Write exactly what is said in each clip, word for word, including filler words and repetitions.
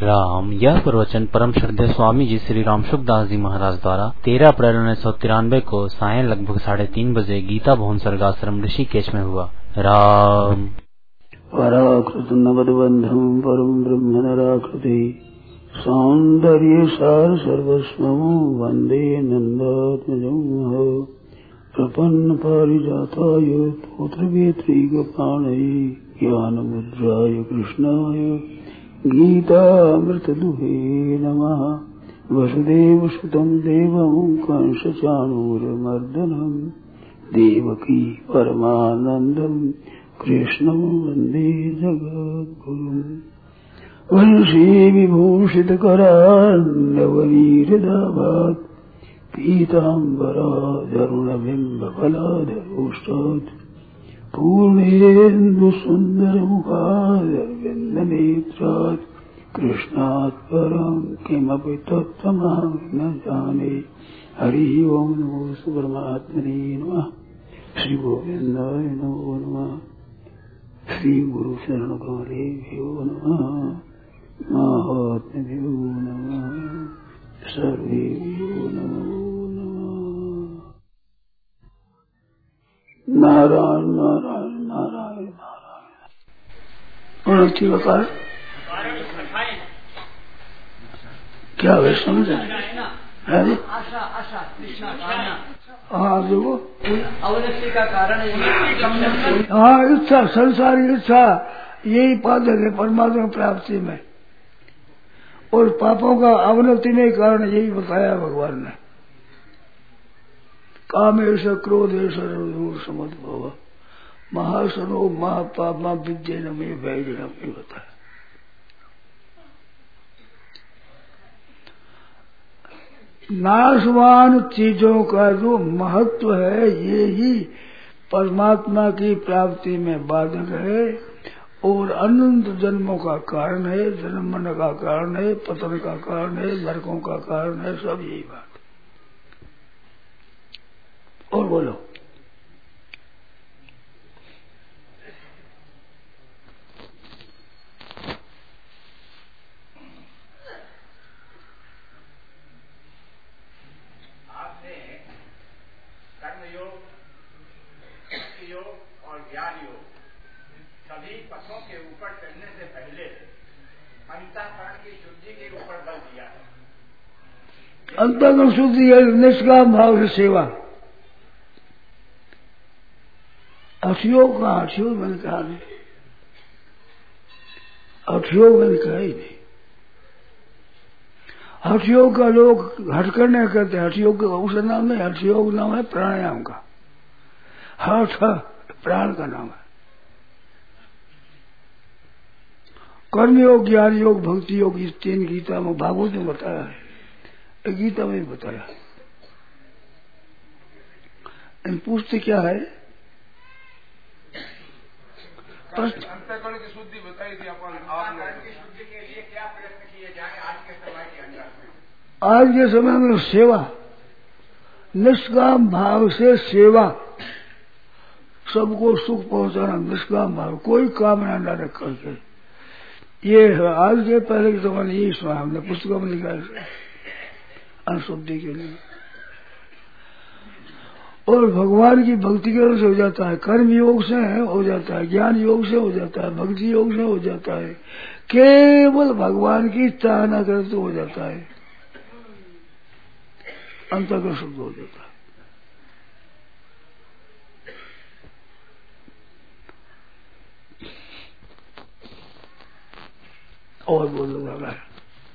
राम। यह प्रवचन परम श्रद्धेय स्वामी जी श्री राम सुखदास जी महाराज द्वारा तेरह अप्रैल उन्नीस सौ तिरानवे को सायं लगभग साढ़े तीन बजे गीता भवन सर्गाश्रम ऋषिकेश में हुआ। राम। पराकृत नवदबंधम परम ब्रह्म नराकृति सौंदर्य सार सर्वस्वं वंदे नंदात्मजं प्रपन्न पारिजाताय तोत्रवेत्रैकपाणये ज्ञानमुद्राय कृष्णाय गीतामृतदुहे नमः। वसुदेवसुतं देवं कंसचाणूरमर्दनं देवकी परमानन्दं कृष्णं वन्दे जगद्गुरुम्। वंशी विभूषितकरान्नवनीरदाभात् पीताम्बराधरुणबिम्बफलाधरोष्टात् पूर्णेन्दुसुन्दरमुखादरविन्दनेत्रात् कृष्णात् परं किमपि तत्त्वमहं न जाने। हरि ओं नमो परमात्मने नमः। श्री गोविन्दाय नमो नमः। श्री गुरु शरण कमलेभ्यो नमः। महात्म्यो नमः। सर्वेभ्यो नमो नमः। नारायण नारायण नारायण नारायण। अच्छी बता क्या वे समझ है? आशा आशा कृष्णा कामना। हाँ देखो अवनति का कारण हाँ इच्छा, संसारी इच्छा यही पादक है परमात्मा प्राप्ति में। और पापों का अवनति में कारण यही बताया भगवान ने। कामेश क्रोधेश समुद्भव महासनो महापापमा विद्य न में वैद्य में बताया। नाशवान चीजों का जो महत्व है ये ही परमात्मा की प्राप्ति में बाधक है और अनंत जन्मों का कारण है, जन्म मरण का कारण है, पतन का कारण है, नरकों का कारण है, सब यही बात। और बोलो अंतःकरण शुद्धि है निष्काम भाव से सेवा। हठयोग का हठयोग मैंने कहा नहीं, हठयोग मैंने कहा ही नहीं। हठयोग का लोग हट करने कहते हैं, हठयोग का उसका नाम नहीं, हठयोग नाम है प्राणायाम का। हठ प्राण का नाम है। कर्मयोग, ज्ञान योग, भक्ति योग, इस तीन गीता में भागवत ने बताया है, गीता में बताया। इन पूछते क्या है? अंतःकरण की शुद्धि बताई थी अपन आपने। शुद्धि के लिए क्या प्रयत्न किए जाए आज के समय के अंदर में? आज के समय में सेवा, निष्काम भाव से सेवा, सबको सुख पहुंचाना, निष्काम भाव, कोई कामना न रख करके। ये आज के पहले के जमाने यही सुना हमने, पुस्तकों में लिखा है अनुशुद्धि के लिए। और भगवान की भक्ति के से हो जाता है, कर्म योग से हो जाता है, ज्ञान योग से हो जाता है, भक्ति योग से हो जाता है। केवल भगवान की चाह न करे तो हो जाता है, अंतःकरण शुद्ध हो जाता है। और बोलो लगा है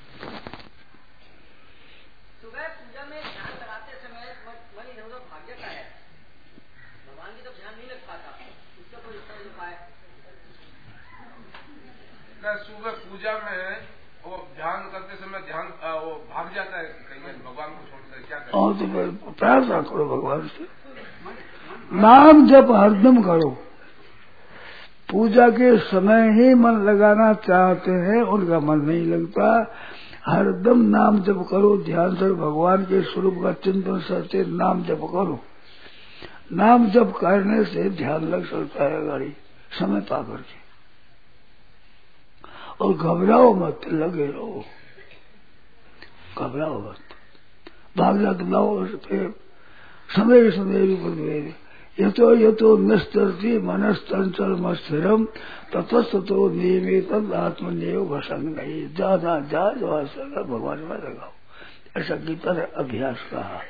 सुबह पूजा में वो ध्यान करते समय ध्यान वो भाग जाता है कहीं भगवान को छोड़कर, क्या करें? और तो प्रार्थना करो भगवान से, नाम जप हरदम करो। पूजा के समय ही मन लगाना चाहते हैं, उनका मन नहीं लगता। हरदम नाम जप करो, ध्यान से भगवान के स्वरूप का चिंतन करते नाम जप करो। नाम जप करने से ध्यान लग सकता है गाड़ी समय पा करके। और घबराओ मत, लगे रहो, घबराओ मत, भाग जाते लाओ फिर समय समय पर यतो यतो नस्तरती मनस्तंचल मस्थिरम ततस्तो नियमित आत्मनियोग भसन गई। जा जा जा जो सर भगवान में लगाओ, ऐसा गीता ने अभ्यास कहा।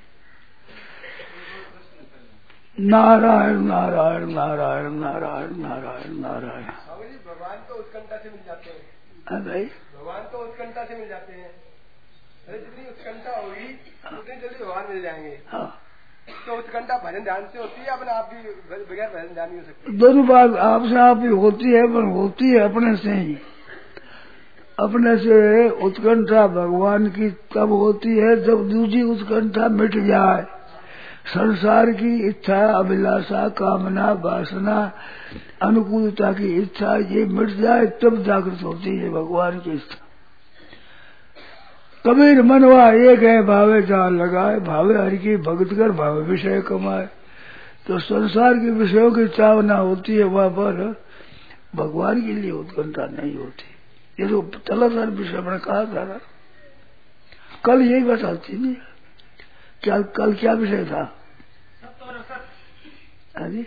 नारायण नारायण नारायण नारायण नारायण नारायण। भगवान तो उत्कंठा से मिल जाते हैं। हाँ भाई, भगवान तो उत्कंठा से मिल जाते हैं। जितनी उत्कंठा होगी उतनी जल्दी भगवान मिल जाएंगे। हाँ, तो उत्कंठा भजन ध्यान से होती है, अपने आप भी बगैर भजन ध्यान नहीं हो सकती। दोनों बात आपसे आप ही होती है, पर होती है अपने से ही। अपने से उत्कंठा भगवान की तब होती है जब दूसरी उत्कंठा मिट जाए। संसार की इच्छा, अभिलाषा, कामना, वासना, अनुकूलता की इच्छा ये मिट जाए तब जागृत होती है भगवान की इच्छा। कबीर मनवा एक है भावे जान लगाए, भावे हरि की भगत कर भावे विषय कमाए। तो संसार के विषयों की चावना होती है, वहां पर भगवान के लिए उत्कंठा नहीं होती। ये जो चला था विषय मैंने कहा था ना, कल यही बताती नहीं क्या, कल क्या विषय था? अरे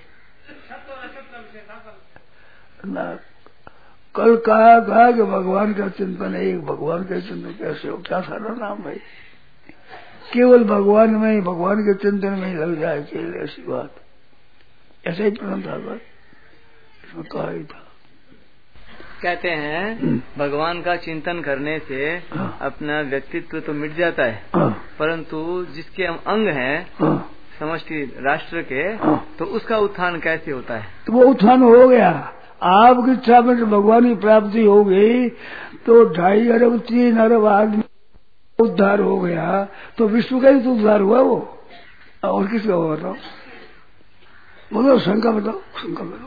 ना, कल कहा कहा कि भगवान का चिंतन है, एक भगवान का चिंतन कैसे हो, क्या सारा नाम भाई, केवल भगवान में ही, भगवान के चिंतन में ही लग जाए केवल, ऐसी बात। ऐसा ही प्रण था भाई, इसमें कहा ही था। कहते हैं भगवान का चिंतन करने से हाँ। अपना व्यक्तित्व तो मिट जाता है, हाँ। परंतु जिसके हम अंग हैं हाँ। समष्टि राष्ट्र के, हाँ। तो उसका उत्थान कैसे होता है? तो वो उत्थान हो गया। आपकी इच्छा में जो भगवान की प्राप्ति हो गई तो ढाई अरब तीन अरब आदमी उद्धार हो गया, तो विश्व का ही तो उद्धार हुआ वो, और किसका हुआ? बताओ, बोलो, शंका बताओ, शंका बताओ।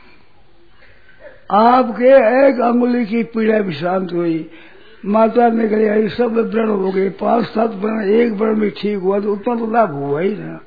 आपके एक अंगुली की पीड़ा भी शांत हुई, माता निकल आई, सब व्रण हो गए, पांच सात व्रण, एक व्रण भी ठीक हुआ, तो उतना तो लाभ हुआ ही ना।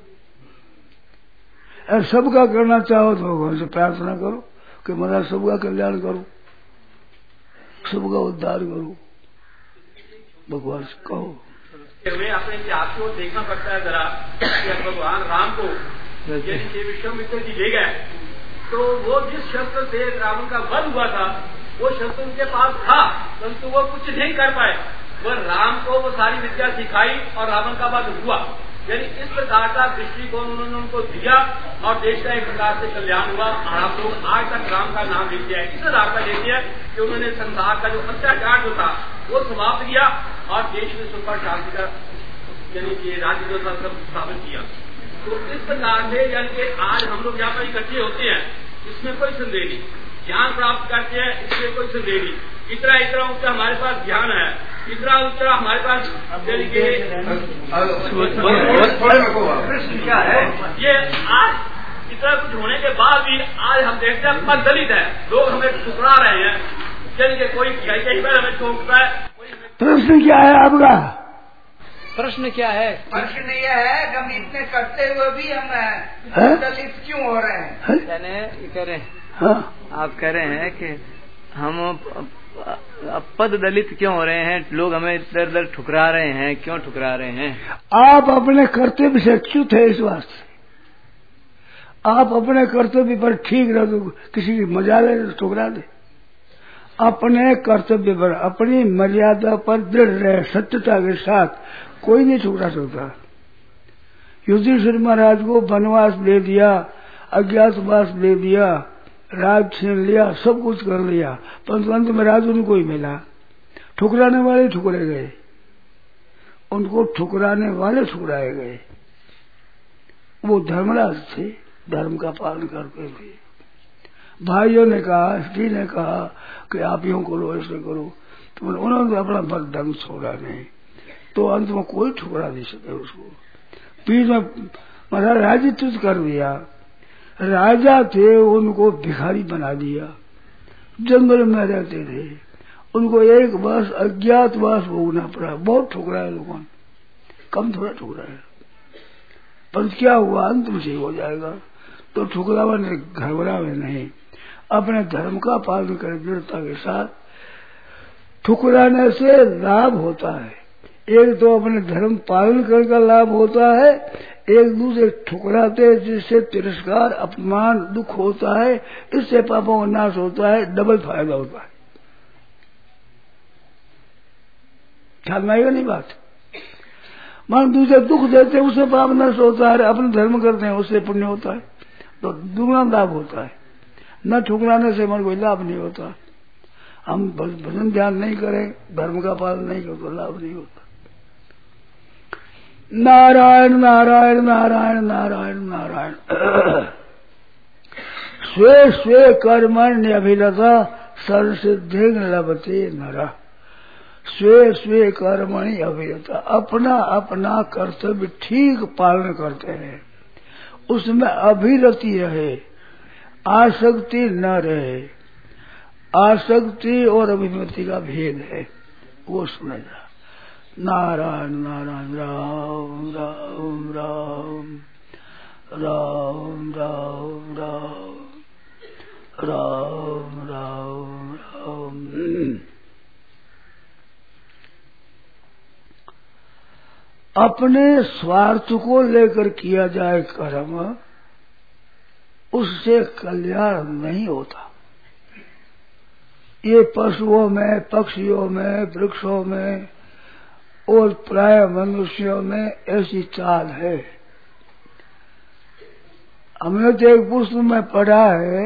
और सबका करना चाहो तो भगवान से प्रार्थना करो कि मेरा सबका कल्याण करो, सबका उद्धार करो, भगवान से कहो। हमें अपने इतिहास को देखना पड़ता है जरा, कि भगवान राम को यदि विश्वामित्र जी ले गए तो वो जिस शस्त्र से रावण का वध हुआ था वो शस्त्र उनके पास था, परंतु वो कुछ नहीं कर पाए। वो राम को वो सारी विद्या सिखाई और रावण का वध हुआ। यानी इस प्रकार का दृष्टिकोण उन्होंने उनको दिया और देश का एक प्रकार से कल्याण हुआ। और आप लोग आज तक राम का नाम लेते हैं, इस आधार पर लेते हैं कि उन्होंने संसार का जो अत्याचार जो था वो समाप्त किया और देश में सुख और शांति का यानी कि राज्य जो था सब स्थापित किया। तो इस प्रकार से यानी कि आज हम लोग यहाँ पर इकट्ठे होते हैं, इसमें कोई संदेह नहीं, ज्ञान प्राप्त करते हैं, इसमें कोई संदेह नहीं। इतना इतना ऊंचा हमारे पास ज्ञान है, इतना ऊंचा हमारे पास क्या है, ये आज इतना कुछ होने के बाद भी आज हम देखते हैं पद दलित है, लोग हमें ठुकरा रहे हैं, यानी कि कोई कई बार हमें ठोकता है। प्रश्न क्या है आपका? प्रश्न क्या है? प्रश्न यह है कि हम इतने करते हुए भी हम दलित क्यों हो रहे हैं? यानी ये कह रहे हैं, हाँ? आप कह रहे हैं कि हम अब पद दलित क्यों हो रहे हैं, लोग हमें इधर उधर ठुकरा रहे हैं, क्यों ठुकरा रहे हैं? आप अपने कर्तव्य से च्युत है, इस बात से आप अपने कर्तव्य पर ठीक रह दो, किसी की मजा ले तो ठुकरा दे। अपने कर्तव्य पर, अपनी मर्यादा पर दृढ़ रहे, सत्यता के साथ, कोई नहीं ठुकरा सकता। युधिष्ठिर महाराज को वनवास दे दिया, अज्ञातवास दे दिया, राज छीन लिया, सब कुछ कर लिया, परंतु अंत में राज उनको ही मिला। ठुकराने वाले ठुकरे गए, उनको ठुकराने वाले ठुकराए गए। वो धर्मराज थे, धर्म का पालन करते थे। भाइयों ने कहा, स्त्री ने कहा कि आप यूं करो, ऐसे करो, तो उन्होंने अपना बल ढंग छोड़ा नहीं, तो अंत में कोई ठुकरा नहीं सके उसको। बीच में महाराज राज्य कर दिया, राजा थे उनको भिखारी बना दिया, जंगल में रहते थे, उनको एक वर्ष अज्ञातवास भोगना पड़ा। बहुत ठुकराया लोगों ने, कम थोड़ा ठुकराया, पर क्या हुआ, अंत में सही हो जाएगा। तो ठुकरावा ने घबरावे नहीं, अपने धर्म का पालन करे दृढ़ता के साथ, ठुकराने से लाभ होता है। एक तो अपने धर्म पालन करने का लाभ होता है, एक दूसरे ठुकराते जिससे तिरस्कार अपमान दुख होता है, इससे पापों का नाश होता है, डबल फायदा होता है। ख्याल में आएगा नहीं बात? मान दूसरे दुख देते हैं उससे पाप नष्ट होता है, अपने धर्म करते हैं उससे पुण्य होता है, तो दुगना लाभ होता है। न ठुकराने से मन कोई लाभ नहीं होता। हम भजन ध्यान नहीं करें, धर्म का पालन नहीं करें तो लाभ नहीं होता। नारायण नारायण नारायण नारायण नारायण। स्वे स्वे कर्मण्य अभिरता सर्वसिद्धि लभते नरा। स्वे स्वे कर्मणि अभिरता, अपना अपना कर्तव्य ठीक पालन करते हैं, उसमें अभिरति रहे, आसक्ति न रहे। आसक्ति और अभिमति का भेद है, वो समझना। नारायण नारायण राम राम राम राम राम राम राम राम राम। अपने स्वार्थ को लेकर किया जाए कर्म, उससे कल्याण नहीं होता। ये पशुओं में, पक्षियों में, वृक्षों में और प्राय मनुष्यों में ऐसी चाल है। हमने तो एक पुस्तक में पढ़ा है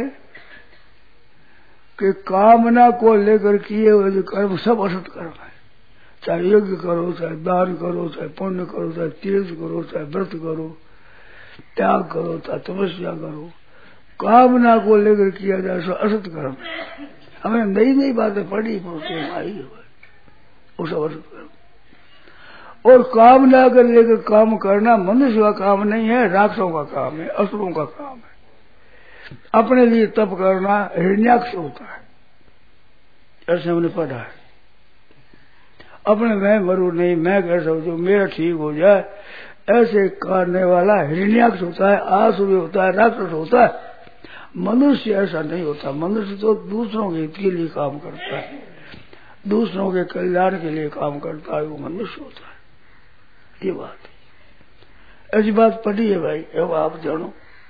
कि कामना को लेकर किए हुए जो कर्म सब असत कर्म है। चाहे यज्ञ करो, चाहे दान करो, चाहे पुण्य करो, चाहे तीर्थ करो, चाहे व्रत करो, त्याग करो, चाहे तपस्या करो, कामना को लेकर किया जाए सो असत कर्म। हमें नई नई बातें पढ़ी आई वो सब असत कर्म। और कामना कर लेकर काम करना मनुष्य का काम नहीं है, राक्षसों का काम है, असुरों का काम है। अपने लिए तप करना हिरण्याक्ष होता है, ऐसे हमने पढ़ा है। अपने मैं मरू नहीं, मैं कैसा हो जो मेरा ठीक हो जाए, ऐसे करने वाला हिरण्याक्ष होता है, आसुर होता है, राक्षस होता है। मनुष्य ऐसा नहीं होता। मनुष्य तो दूसरों के हित के लिए काम करता है, दूसरों के कल्याण के लिए काम करता है, वो मनुष्य होता है। ये बात है, ऐसी बात पढ़ी है भाई, अब आप जानो।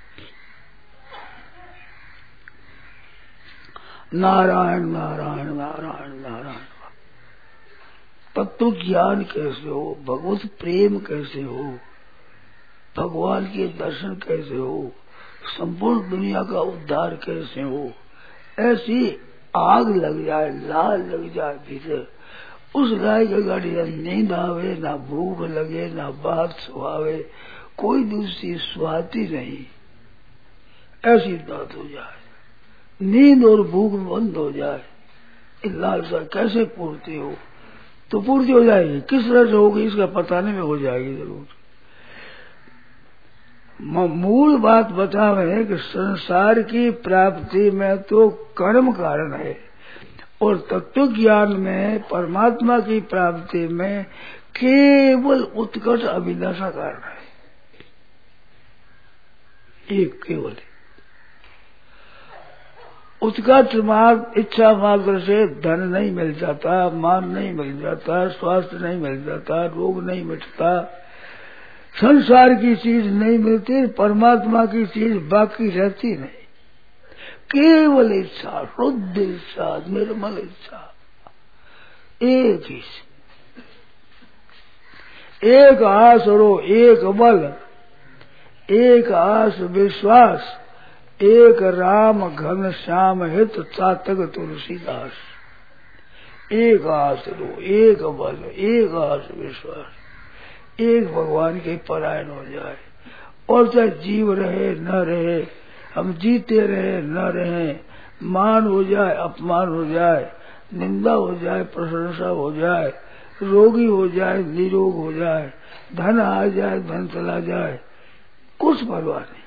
नारायण नारायण नारायण नारायण। तत्व ज्ञान कैसे हो, भगवत प्रेम कैसे हो, भगवान के दर्शन कैसे हो, संपूर्ण दुनिया का उद्धार कैसे हो, ऐसी आग लग जाए, लाल लग जाए भीतर, उस गाय के गाड़ी नींद आवे, ना भूख लगे, ना बात सुहावे, कोई दूसरी सुहाती नहीं, ऐसी बात हो जाए, नींद और भूख बंद हो जाए, लालसा कैसे पूर्ति हो? तो पूर्ति हो जाएगी, किस तरह से होगी इसका पता नहीं, में हो जाएगी जरूर। मूल बात बता रहे हैं कि संसार की प्राप्ति में तो कर्म कारण है, और तत्व ज्ञान में परमात्मा की प्राप्ति में केवल उत्कर्ष अभिलाषा कारण है। एक केवल उत्कर्ष मार्ग इच्छा मात्र से धन नहीं मिल जाता, मान नहीं मिल जाता, स्वास्थ्य नहीं मिल जाता, रोग नहीं मिटता, संसार की चीज नहीं मिलती, परमात्मा की चीज बाकी रहती नहीं। केवल इच्छा, शुद्ध इच्छा, निर्मल इच्छा, एक ही, एक आस और एक बल, एक आस विश्वास, एक राम घन श्याम हित चातक तुलसीदास। एक आस रो, एक बल, एक आस विश्वास, एक भगवान के परायण हो जाए। और चाहे जीव रहे न रहे, हम जीते रहे न रहे, मान हो जाए, अपमान हो जाए, निंदा हो जाए, प्रशंसा हो जाए, रोगी हो जाए, निरोग हो जाए, धन आ जाए, धन चला जाए, कुछ परवाह नहीं।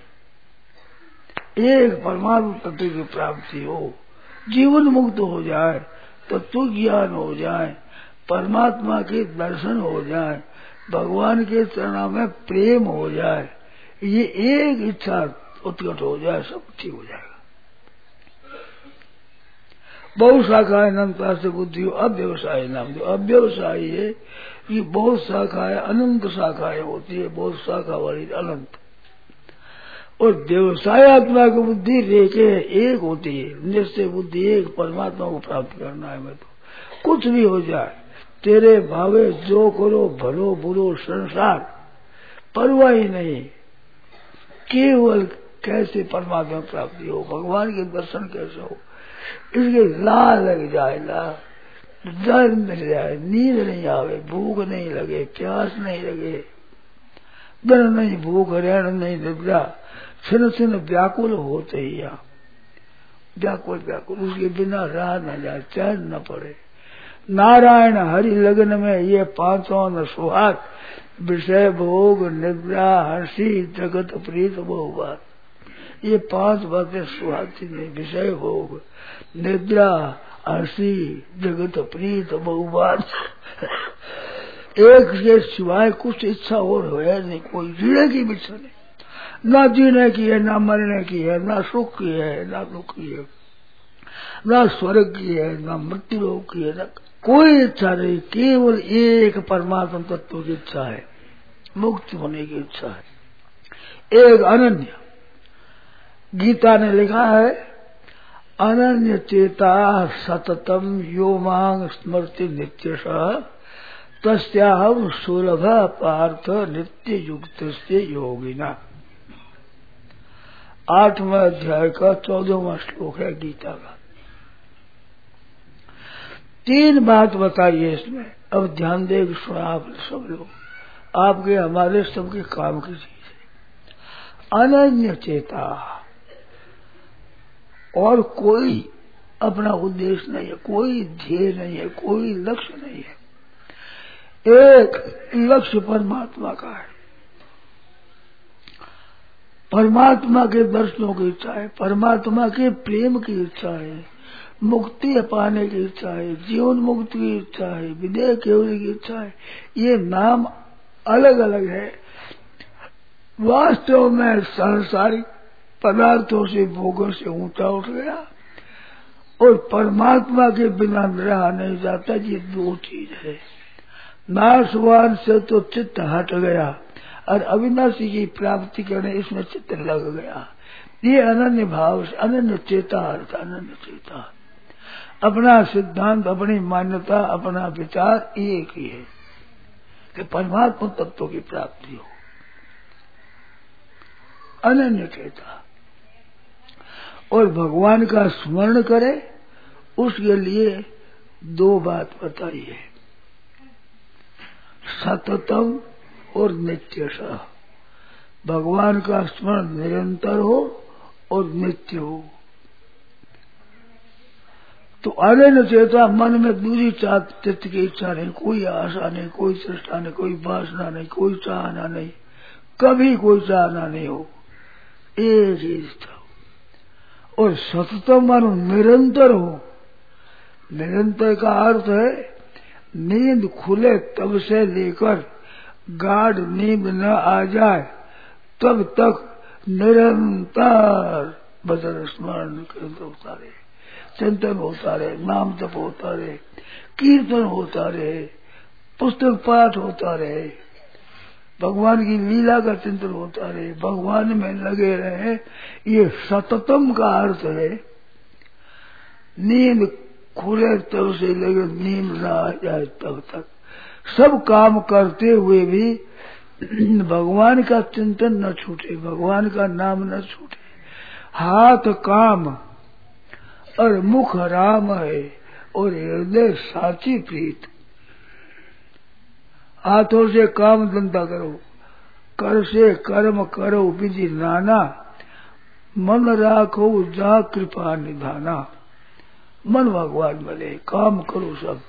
एक परमात्मा तत्व की प्राप्ति हो, जीवन मुक्त हो जाए, तत्व ज्ञान हो जाए, परमात्मा के दर्शन हो जाए, भगवान के चरणों में प्रेम हो जाए, ये एक इच्छा उत्कट हो जाए, सब ठीक हो जाएगा। बहुत शाखा अनंता से बुद्धि हो, अव्यवसाय नाम दो। अव्यवसायी है ये बहुत शाखाएं अनंत शाखाएं होती है, बहुत शाखा वाली अनंत। और व्यवसाय आत्मा की बुद्धि रेखे एक होती है, निश्चय बुद्धि एक, परमात्मा को प्राप्त करना है। मैं तो कुछ भी हो जाए तेरे भावे जो करो, भलो बुरो संसार परवाह ही नहीं, केवल कैसे परमात्मा प्राप्ति हो, भगवान के दर्शन कैसे हो, इसके ला लग जाए, ला डर मिल जाए, नींद नहीं आवे, भूख नहीं लगे, प्यास नहीं लगे, दर नहीं भूख, रहन नहीं निद्रा, छिन छिन व्याकुल होते ही यहाँ व्याकुल व्याकुल, उसके बिना रहा न जाए, चैन न पड़े। नारायण हरि लगन में ये पांचों न सुहाग, विषय भोग निद्रा हंसी जगत प्रीत बहुबात, ये पांच बातें सुहाती नहीं। विषय भोग निद्रा हंसी जगत प्रीत बहुबात, एक के सिवाय कुछ इच्छा और है नहीं, कोई जीने की भी इच्छा नहीं, ना जीने की है, ना मरने की है, ना सुख की है, ना दुख की है, ना स्वर्ग की है, ना मृत्यु लोक की है, ना कोई इच्छा नहीं, केवल एक परमात्मा तत्व की इच्छा है, मुक्त होने की इच्छा है। एक अनन्य, गीता ने लिखा है अनन्य चेता सततम यो मांग स्मृति नित्यशः तस्याहं सुलभ पार्थ नित्य युक्त से योगिना। आठवां अध्याय का चौदहवां श्लोक है गीता का। तीन बात बताई है इसमें, अब ध्यान दे सुना आप सब लोग, आपके हमारे सबके काम की चीज है। अनन्य चेता, और कोई अपना उद्देश्य नहीं है, कोई ध्येय नहीं है, कोई लक्ष्य नहीं है, एक लक्ष्य परमात्मा का है, परमात्मा के दर्शनों की इच्छा है, परमात्मा के प्रेम की इच्छा है, मुक्ति पाने की इच्छा है, जीवन मुक्ति की इच्छा है, विदेह केवल की इच्छा है। ये नाम अलग अलग है, वास्तव में सांसारिक पदार्थों से भोगों से ऊंचा उठ गया और परमात्मा के बिना रहा नहीं जाता। ये दो चीज है, नाशवान से तो चित्त हट गया और अविनाशी की प्राप्ति करने इसमें चित्त लग गया। ये अनन्य भाव से अनन्य चेता अर्थ, अनन्य चेता अपना सिद्धांत, अपनी मान्यता, अपना विचार एक ही है कि परमात्मा तत्व की प्राप्ति हो, अनन्य चेता। और भगवान का स्मरण करे, उसके लिए दो बात बताई है, सततम और नित्यशः। भगवान का स्मरण निरंतर हो और नित्य हो। तो अनन्य चेता, मन में दूरी चित्त की इच्छा नहीं, कोई आशा नहीं, कोई चेष्टा नहीं, कोई वासना नहीं, कोई चाहना नहीं, कभी कोई चाहना नहीं हो, एक ही इच्छा। और सततम मानो निरंतर हो। निरंतर का अर्थ है नींद खुले तब से लेकर गाढ़ नींद न आ जाए तब तक निरंतर भजन स्मरण होता रहे, चिंतन होता रहे, नाम जप होता रहे, कीर्तन होता रहे, पुस्तक पाठ होता रहे, भगवान की लीला का चिंतन होता रहे, भगवान में लगे रहे। ये सततम का अर्थ है नींद खुले तब से लेकर नींद न आ जाए तब तक, सब काम करते हुए भी भगवान का चिंतन न छूटे, भगवान का नाम न छूटे। हाथ काम और मुख राम है और हृदय साची प्रीत। हाथों से काम धंधा करो, कर से कर्म करो विधि नाना, मन राखो जा कृपा निधाना। मन भगवान बने, काम करो सब,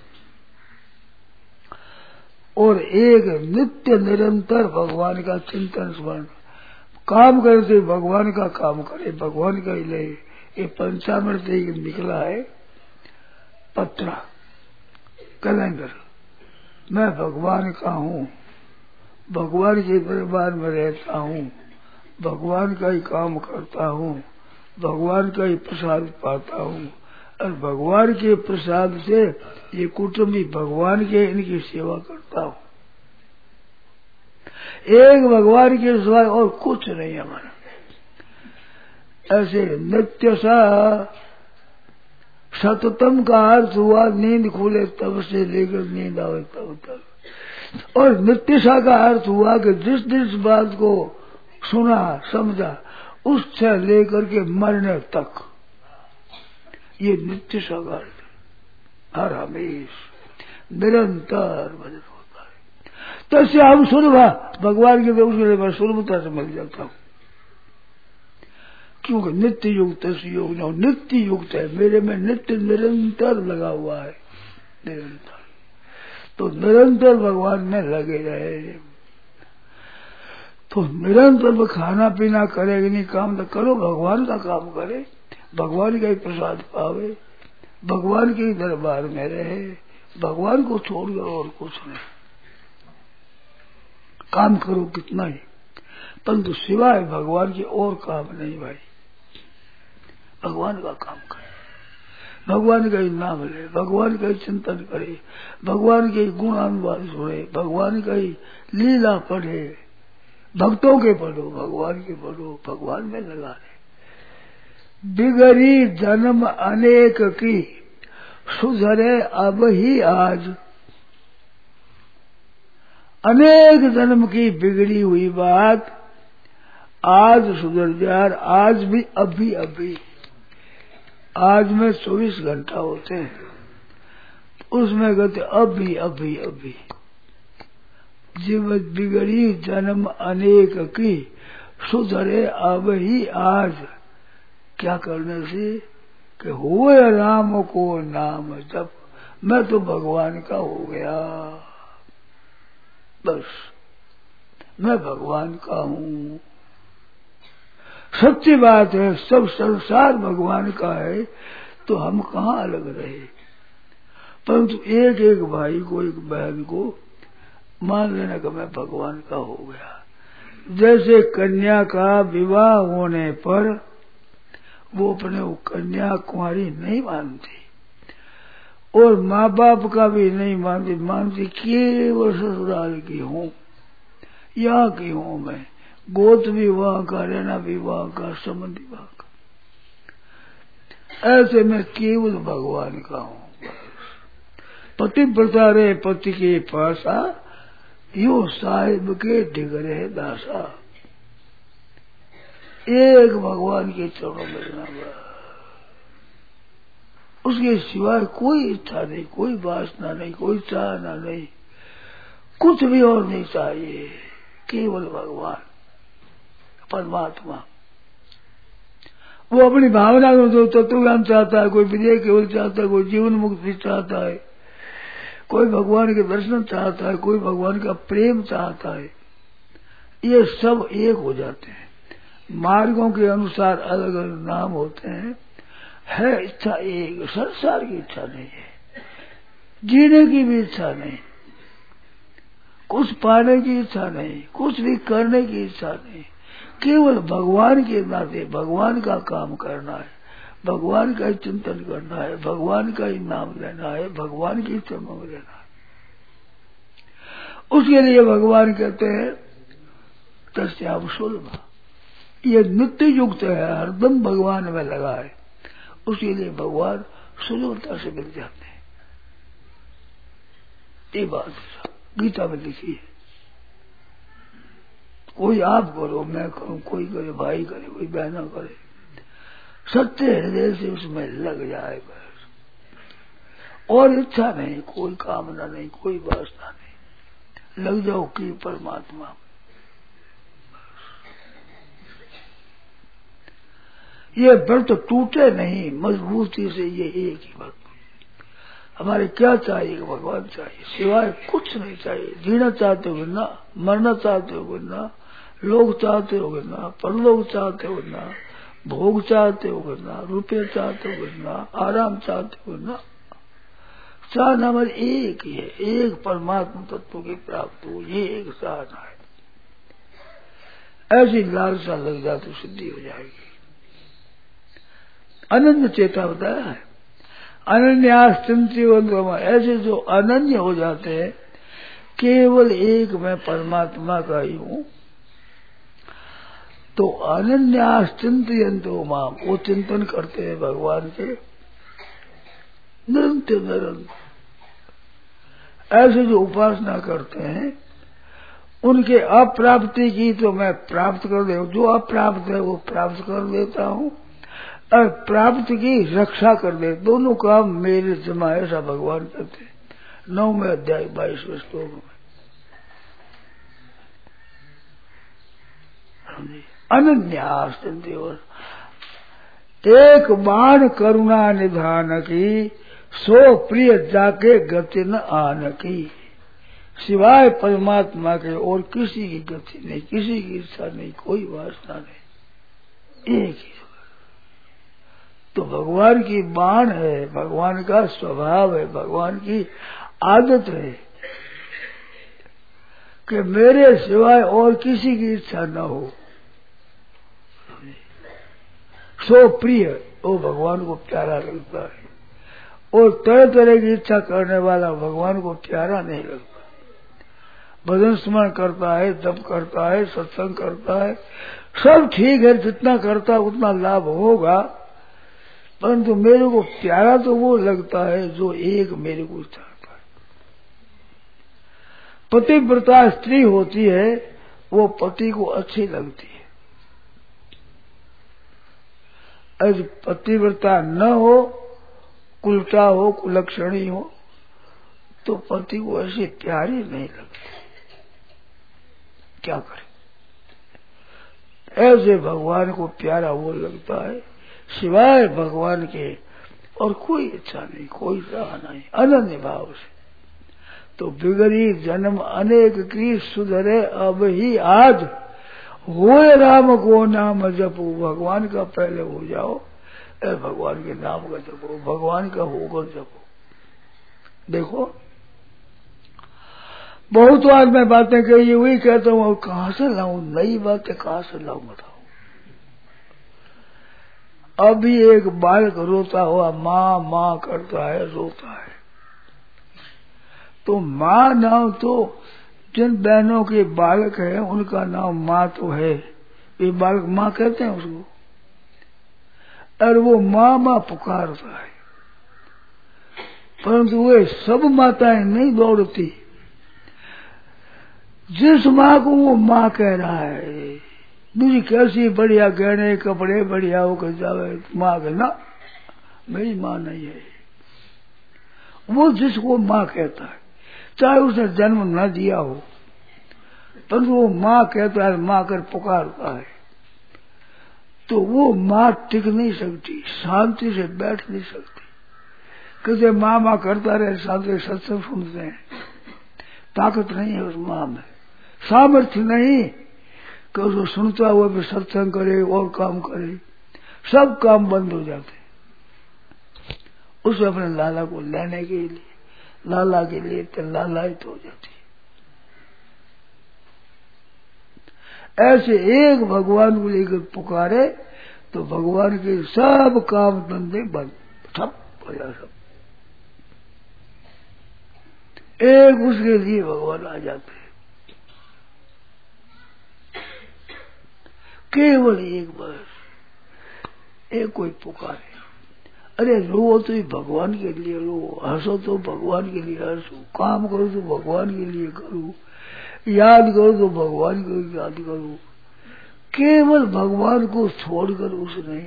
और एक नित्य निरंतर भगवान का चिंतन स्मरण। काम करते भगवान का काम करे, भगवान का ही ले। ये पंचामृत निकला है पत्रा कैलेंडर, मैं भगवान का हूँ, भगवान के दरबार में रहता हूँ, भगवान का ही काम करता हूँ, भगवान का ही प्रसाद पाता हूँ, और भगवान के प्रसाद से ये कुटुंबी भगवान के इनकी सेवा करता हूँ। एक भगवान के सिवाय और कुछ नहीं हमारा। ऐसे नित्य सा सततम का अर्थ हुआ नींद खुले तब से लेकर नींद आवे तब तक, और नित्य सा का अर्थ हुआ कि जिस जिस बात को सुना समझा उससे लेकर के मरने तक, ये नित्य सा का अर्थ हर हमेश निरंतर भजन होता है। तैसे हम सुलभा भगवान के उसके लिए मैं सुलभता से मिल जाता हूँ, क्योंकि नित्य युक्त योग न नित्य युक्त है मेरे में, नित्य निरंतर लगा हुआ है निरंतर। तो निरंतर भगवान में लगे रहे, तो निरंतर में खाना पीना करेगा नहीं, काम तो करो भगवान का काम करे, भगवान का ही प्रसाद पावे, भगवान के ही दरबार में रहे, भगवान को छोड़कर और कुछ नहीं। काम करो कितना ही, परंतु सिवाय भगवान के और काम नहीं भाई। भगवान का काम करे, भगवान का ही नाम ले, भगवान का ही चिंतन करे, भगवान के गुणानुवाद सुने, भगवान का ही लीला पढ़े, भक्तों के पढ़ो, भगवान के पढ़ो, भगवान में लगा रहे। बिगड़ी जन्म अनेक की सुधरे अब ही आज, अनेक जन्म की बिगड़ी हुई बात आज सुधर जाए, आज भी अभी अभी। आज में चौबीस घंटा होते हैं, उसमें कहते अभी अभी अभी। जीवन बिगड़ी जन्म अनेक की सुधरे अब ही आज, क्या करने से कि हुए राम को नाम जप, मैं तो भगवान का हो गया, बस मैं भगवान का हूँ। सच्ची बात है, सब संसार भगवान का है, तो हम कहाँ अलग रहे। परंतु एक एक भाई को, एक बहन को मान लेना कि मैं भगवान का हो गया। जैसे कन्या का विवाह होने पर वो अपने वो कन्या कुंवारी नहीं मानती, और माँ बाप का भी नहीं मानती, मानती केवल ससुराल की हूँ, यहाँ की हूँ मैं, गोत भी वहाँ का, रहना भी वहाँ का, संबंधी वहाँ का। ऐसे मैं केवल भगवान का हूँ। पति प्रता रे पति के पासा, यो साहिब के डिगरे दासा। एक भगवान के चरणों में रहना बा, उसके सिवाय कोई इच्छा नहीं, कोई वासना नहीं, कोई चाहना नहीं, कुछ भी और नहीं चाहिए, केवल भगवान परमात्मा। वो अपनी भावना में जो तत्वज्ञान चाहता है, कोई विजय केवल चाहता है, कोई जीवन मुक्ति चाहता है, कोई भगवान के दर्शन चाहता है, कोई भगवान का प्रेम चाहता है, ये सब एक हो जाते हैं। मार्गों के अनुसार अलग अलग नाम होते हैं, है इच्छा एक, संसार की इच्छा नहीं है, जीने की भी इच्छा नहीं, कुछ पाने की इच्छा नहीं, कुछ भी करने की इच्छा नहीं, केवल भगवान के नाते भगवान का काम करना है, भगवान का ही चिंतन करना है, भगवान का ही नाम लेना है, भगवान की चरणों में लेना है। उसके लिए भगवान कहते हैं तस्याम सुलभ, ये नित्य युक्त है, हरदम भगवान में लगा है, उसके लिए भगवान सुलभता से मिल जाते हैं। ये बात गीता में लिखी है। कोई आप करो, मैं करूं, कोई करे, भाई करे, कोई बहना करे, सत्य हृदय से उसमें लग जाए बस, और इच्छा नहीं, कोई कामना नहीं, कोई वासना नहीं, लग जाओ कि परमात्मा। ये व्रत टूटे नहीं, मजबूती से ये एक ही व्रत। हमारे क्या चाहिए? भगवान चाहिए, सिवाय कुछ नहीं चाहिए। जीना चाहते हो ना, मरना चाहते हो ना, लोग चाहते हो ना, परलोक चाहते हो ना, भोग चाहते हो ना, रुपये चाहते हो ना, आराम चाहते हो ना, चाहना हमारे एक ही है, एक परमात्मा तत्व की प्राप्त हो, ये एक चाहना है। ऐसी लालसा लग जाए तो सिद्धि हो जाएगी। अनंत चेता बताया है, अनन्यास चिंतन, ऐसे जो अनन्य हो जाते हैं, केवल एक मैं परमात्मा का ही हूँ, तो अनन्यास चिंतयन्तो माम, वो चिंतन करते हैं भगवान के निरंतर निरंतर। ऐसे जो उपासना करते हैं उनके अप्राप्ति की तो मैं प्राप्त कर दे, जो अप्राप्त है वो प्राप्त कर देता हूँ, और प्राप्त की रक्षा कर दे। दोनों काम मेरे जमा, ऐसा भगवान कहते हैं नौवें अध्याय बाईसवें श्लोक में। अनन्यास एक बाण करुणा निधान की, सो प्रिय जाके गति न आन की। सिवाय परमात्मा के और किसी की गति नहीं, किसी की इच्छा नहीं, कोई वासना नहीं, एक ही। तो भगवान की बाण है, भगवान का स्वभाव है, भगवान की आदत है कि मेरे सिवाय और किसी की इच्छा न हो। सो प्रिय, वो भगवान को प्यारा लगता है, और तरह तरह की इच्छा करने वाला भगवान को प्यारा नहीं लगता। भजन स्मरण करता है, जप करता है, सत्संग करता है, सब ठीक है, जितना करता है उतना लाभ होगा, परंतु मेरे को प्यारा तो वो लगता है जो एक मेरे को चाहता है। पतिव्रता स्त्री होती है, वो पति को अच्छी लगती है। यदि पतिव्रता न हो, कुलटा हो, कुलक्षणी हो, तो पति को ऐसी प्यारी नहीं लगती। क्या करे? ऐसे भगवान को प्यारा वो लगता है, सिवाय भगवान के और कोई इच्छा नहीं, कोई चाह नहीं, अनन्य भाव से। तो बिगड़ी जन्म अनेक की, सुधरे अब ही आज, होए राम को नाम जपो। भगवान का पहले हो जाओ, भगवान के नाम का जपो, भगवान का होकर जपो। देखो बहुत बार मैं बातें कही हुई कहता हूँ, और कहाँ से लाऊं नई बातें, कहाँ से लाऊं बताओ। अभी एक बालक रोता हुआ माँ माँ करता है, रोता है, तो माँ नाम तो जिन बहनों के बालक है उनका नाम माँ तो है, ये बालक माँ कहते हैं उसको, और वो माँ माँ पुकारता है, परंतु वे सब माताएं नहीं दौड़ती। जिस माँ को वो माँ कह रहा है, दूसरी कैसी बढ़िया गहने कपड़े बढ़िया होकर जावे, माँ के ना, मेरी माँ नहीं है। वो जिसको माँ कहता है, चाहे उसने जन्म न दिया हो, परंतु वो माँ कहता है, माँ कर पुकारता है, तो वो माँ टिक नहीं सकती, शांति से बैठ नहीं सकती। कहते माँ माँ करता रहे, शांति से सत्संग सुनते हैं, ताकत नहीं है उस माँ में, सामर्थ्य नहीं कि उसको सुनता हुआ भी सत्संग करे और काम करे, सब काम बंद हो जाते। उसे अपने लाला को लेने के लिए, लाला के लिए तो लालायित हो जाती है। ऐसे एक भगवान को लेकर पुकारे तो भगवान के सब काम धंधे बंद, सब हो जाए, सब एक उसके लिए भगवान आ जाते हैं। केवल एक बार एक कोई पुकारे, अरे रो तो ही भगवान के लिए रो, हंसो तो भगवान के लिए हंसो, काम करो तो भगवान के लिए करो, याद करो तो भगवान को याद करो। केवल भगवान को छोड़कर उसने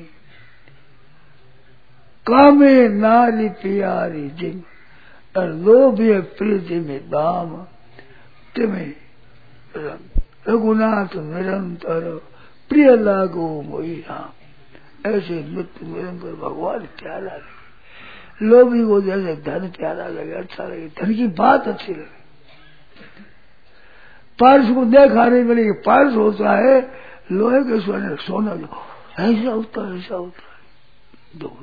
कामे नारी प्यारी जिम, और लोभे प्रीति में दाम, तुम्हें रघुनाथ निरंतर प्रिय लागो मोही राम। ऐसे नित्य निरंतर भगवान प्यारा लगे। लोभी को जैसे धन प्यारा लगे, अच्छा लगे, धन की बात अच्छी लगे। पारस को देखा नहीं मिलेगी, पारस होता है लोहे के सोने, सोना जो ऐसा होता है, ऐसा होता है, दो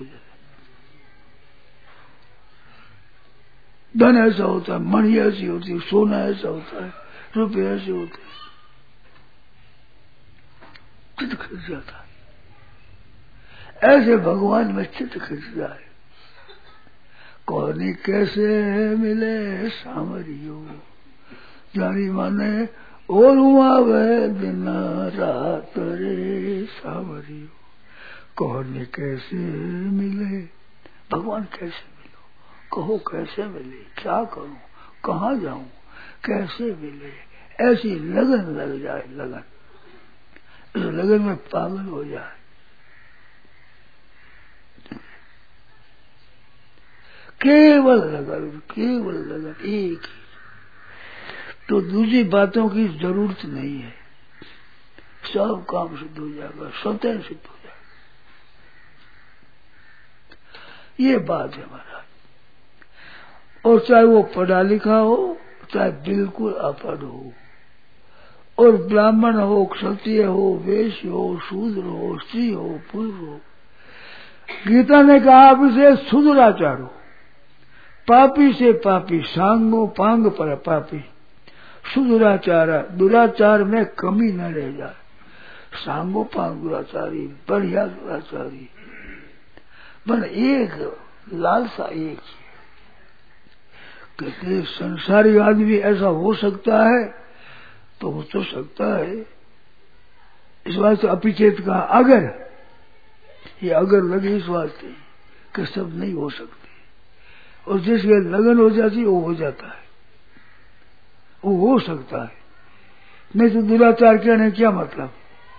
धन ऐसा होता है, मणि ऐसी होती है, सोना ऐसा होता है, रुपये ऐसे होते हैं, चित्त खिंच जाता है। ऐसे भगवान में चित्त खिंच जाए, कौनी कैसे मिले सामरियो, जानी माने और हुआवे दिन रात रे सावरियो, कौनी कैसे मिले, भगवान कैसे मिलो, कहो कैसे मिले, क्या करूं, कहाँ जाऊं, कैसे मिले, ऐसी लगन लग जाए, लगन इस लगन में पागल हो जाए। केवल लगन, केवल लगन एक ही, तो दूसरी बातों की जरूरत नहीं है, सब काम सिद्ध हो जाएगा, स्वतः सिद्ध हो जाएगा। ये बात है महाराज। और चाहे वो पढ़ा लिखा हो, चाहे बिल्कुल अपढ़ हो, और ब्राह्मण हो, क्षत्रिय हो, वैश्य हो, शूद्र हो, स्त्री हो, पुरुष हो, गीता ने कहा विशेष सुदुराचार हो, पापी से पापी, सांगो पांग पर पापी, सुदुराचार, दुराचार में कमी न रह जाए, सांगो पांग दुराचारी, बढ़िया दुराचारी, पर एक लालसा एक ही। कहते संसारी आदमी ऐसा हो सकता है, तो हो तो सकता है। इस बात से अपिचेत कहा अगर, ये अगर लगे इस बात की कि सब नहीं हो सकते, और जिसके लगन हो जाती वो हो जाता है, वो हो सकता है। नहीं तो दुराचार कहने क्या मतलब,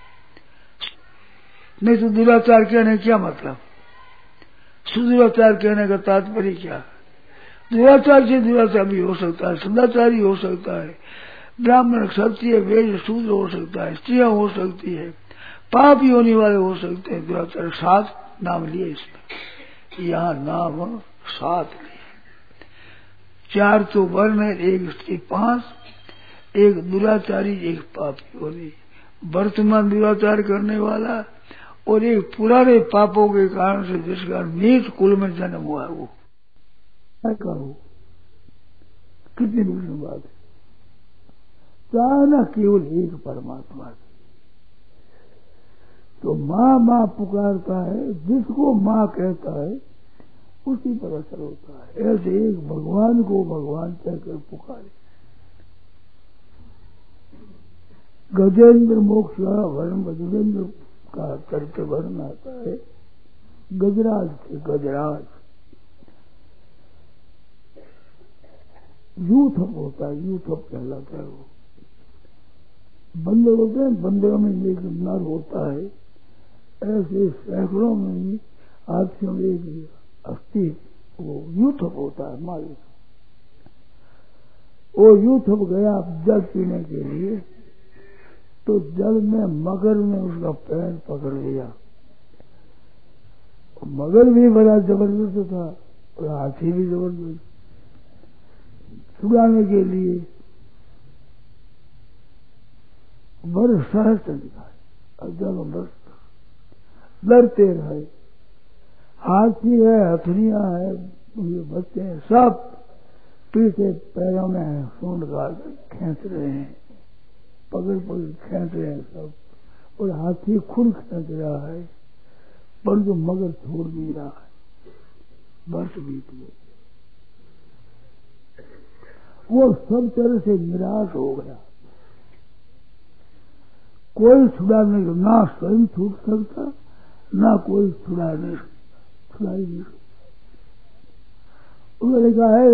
नहीं तो दुराचार कहने क्या मतलब, सुदुराचार कहने का तात्पर्य क्या, दुराचार से दुराचार भी हो सकता है, सदाचारी हो सकता है, ब्राह्मण क्षत्रिय वैश्य शूद्र हो सकता है, स्त्रियां हो सकती है, पापी होने वाले हो सकते हैं। दुराचार सात नाम लिए इसमें, यहाँ नाम सात लिए, चार तो वर्ण है, एक स्त्री, पांच, एक दुराचारी, एक पापी होने, वर्तमान दुराचार करने वाला, और एक पुराने पापों के कारण से जिसका नीच कुल में जन्म हुआ है वो। क्या करो, कितनी दूसरी बात है, चाहना केवल एक परमात्मा है। तो माँ माँ पुकारता है, जिसको माँ कहता है उसी पर असर होता है। ऐसे एक भगवान को भगवान कहकर पुकारे। गजेंद्र मोक्ष वर्ण, गजेंद्र का चरित्र वर्ण आता है गजराज से, गजराज यूथप होता है, यूथप कहलाता है वो। बंदर होते हैं, बंदरों में एक नर होता है, ऐसे सैकड़ों में हाथियों में एक अस्थि, वो यूथप होता है मालिक। वो यूथप गया जल पीने के लिए, तो जल में मगर ने उसका पैर पकड़ लिया। मगर भी बड़ा जबरदस्त था और हाथी भी जबरदस्त, छुड़ाने के लिए बड़े सहज से दिखाए, और जब बस डरते रहे। हाथी है, हथनियां है, ये बच्चे हैं, सब पीछे पैरों में सूंड गाल खींच रहे हैं, पकड़ पकड़ खींच रहे हैं सब, और हाथी खुद खींच रहा है, पर जो मगर छोड़ भी रहा है। वर्ष बीत गए, वो सब तरह से निराश हो गया। कोई छुड़ाने को ना स्वयं छूट सकता, ना कोई छुड़ाने छुड़ाई नहीं। उन्होंने कहा है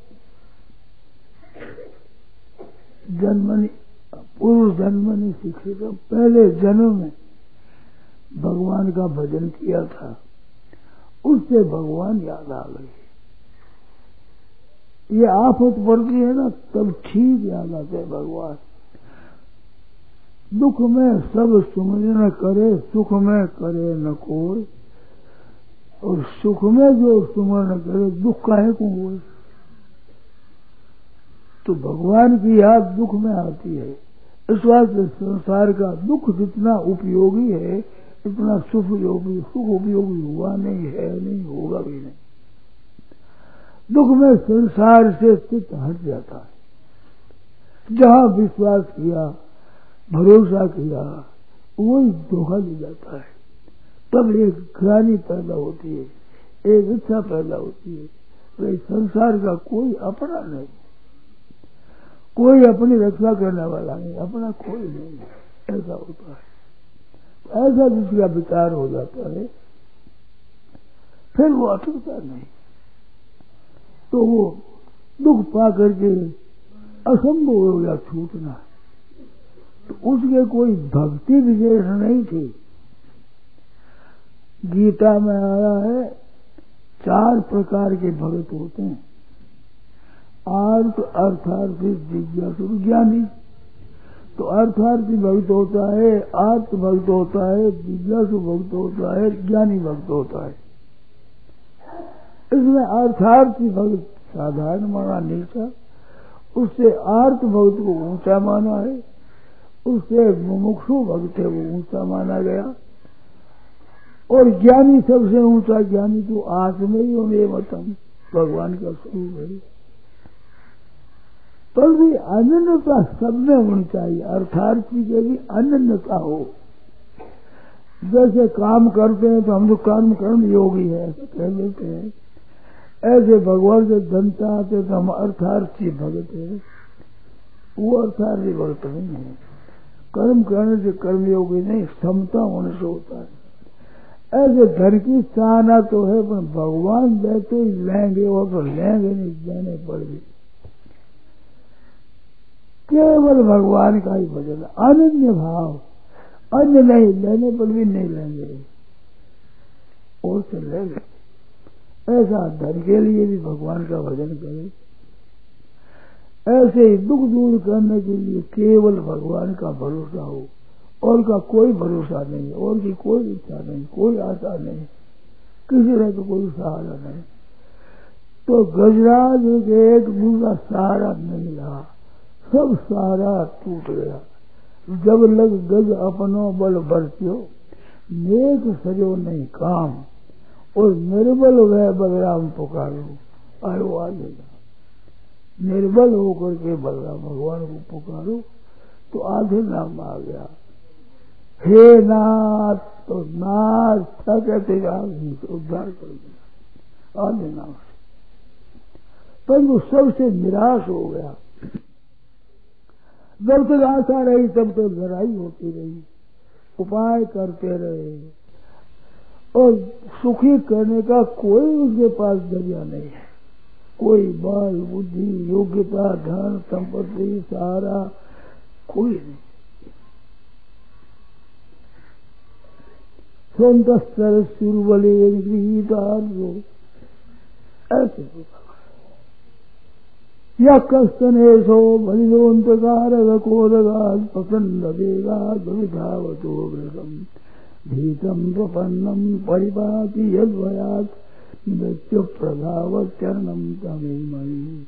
जन्मनि पूर्व जन्मनि शिक्षित, पहले जन्म में भगवान का भजन किया था, उससे भगवान याद आ गए। ये आफत पड़ती है ना, तब ठीक याद आते हैं भगवान। दुख में सब सुमरन करे, सुख में करे न कोई, और सुख में जो सुमरन करे दुख काहे को हो। तो भगवान की याद दुख में आती है। इस वास्ते संसार का दुख जितना उपयोगी है, इतना सुख उपयोगी सुख उपयोगी हुआ नहीं है, नहीं होगा भी नहीं। दुख में संसार से चित्त हट जाता है। जहां विश्वास किया, भरोसा किया, वही धोखा दे जाता है। तब एक ग्लानि पैदा होती है, एक इच्छा पैदा होती है, वे संसार का कोई अपना नहीं, कोई अपनी रक्षा करने वाला नहीं, अपना कोई नहीं, ऐसा होता है। ऐसा जिसका विचार हो जाता है फिर वो अटकता नहीं, तो वो दुख पा करके असंभव हो गया छूटना। तो उसके कोई भक्ति विशेष नहीं थी। गीता में आया है चार प्रकार के भक्त होते हैं, आर्त, अर्थार्थी, जिज्ञासु, ज्ञानी। तो अर्थार्थी भक्त होता है, आर्त भक्त होता है, जिज्ञासु भक्त होता है, ज्ञानी भक्त होता है। इसमें अर्थार्थी भक्त साधारण माना नीचा, उससे आर्त भक्त को ऊंचा माना है, उससे मुमुक्षु भक्त है वो ऊंचा माना गया, और ज्ञानी सबसे ऊंचा ज्ञानी तो आत्मैवमेवतम भगवान का स्वरूप है। पर भी अनन्यता सब में होनी चाहिए, अर्थार्थी के भी अनन्यता हो। जैसे काम करते हैं तो हम लोग कर्म कर्म योगी है ऐसा कह देते हैं, ऐसे भगवान से धन चाहते तो हम अर्थार्थी भगत है, वो अर्थार्थी भगत नहीं है। कर्म करने से कर्मयोगी नहीं, क्षमता होने से होता है। ऐसे धन की चाहना तो है, पर भगवान देते ही लेंगे, और तो लेंगे नहीं, देने पड़ गए। केवल भगवान का ही भजन, अनन्य भाव, अन्य नहीं, लेने पर भी नहीं लेंगे और से ले लेंगे। ऐसा धन के लिए भी भगवान का भजन करें, ऐसे ही दुख दूर करने के लिए केवल भगवान का भरोसा हो, और का कोई भरोसा नहीं, और की कोई इच्छा नहीं, कोई आशा नहीं, किसी ने तो कोई सहारा नहीं। तो गजराज के एक दूसरा सहारा नहीं रहा, सब सहारा टूट गया। जब लग गज अपनो बल भरत्यो, नेक सजो नहीं काम, और निर्बल वह बलराम पुकारो। आयो आ जाएगा, निर्बल होकर के बलराम भगवान को पुकारो तो आधे नाम आ गया। हे नाथ, तो नाथ था कहते उद्धार कर दिया आधे नाम से। पर वो सबसे निराश हो गया। जब तक आशा रही तब तक लड़ाई होती रही, उपाय करते रहे, और सुखी करने का कोई उसके पास जरिया नहीं है। कोई बल, बुद्धि, योग्यता, धन, संपत्ति, सहारा कोई नहीं। स्वतंत्र सुरबले गृहीतार्यो, ऐसे होगा। या कस्तनेशो बलिदोन्तकारक कोदगात् प्रसन्न वेगात् विधावतो वृषम् भीतम् प्रपन्नम् परिपाति यद्वयात् मृत्यु प्रभावत् चरणम् तमेमहि।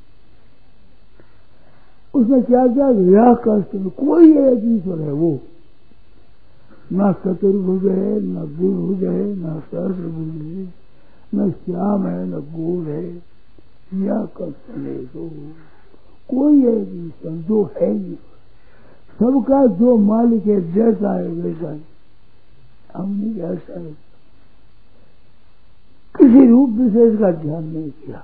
उसने क्या किया? या कष्ट, कोई एक ईश्वर है वो, न चतुर्भुज है, न द्विभुज है, न सहस्रभुज है, न श्याम है, न गूढ़ है। या कष्ट नहीं, तो कोई एक ईश्वर जो है ही सबका, जो मालिक है जैसा है वैसा ही, हमने ऐसा है, किसी रूप विशेष का ध्यान नहीं किया।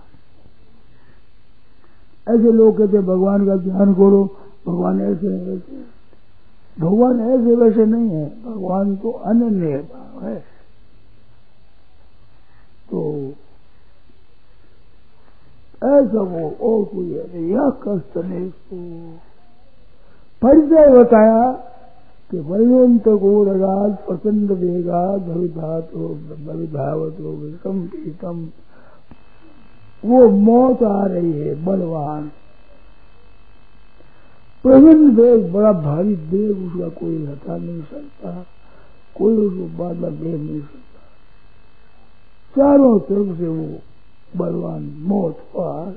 ऐसे लोग कहते भगवान का ध्यान करो, भगवान ऐसे है वैसे, भगवान ऐसे वैसे नहीं है, भगवान तो अनन्य भाव है। तो ऐसा वो और कोई है। यह कष्ट ने इसको परिचय बताया कि वयोंत गोरगाद प्रचंड वेगा भविधातो भविधावतो विषम पीतम, वो मौत आ रही है बलवान, प्रचंड वेग, बड़ा भारी वेग, उसका कोई हटा नहीं सकता, कोई उसको बाधा दे नहीं सकता। चारों तरफ से वो बलवान मौत पार,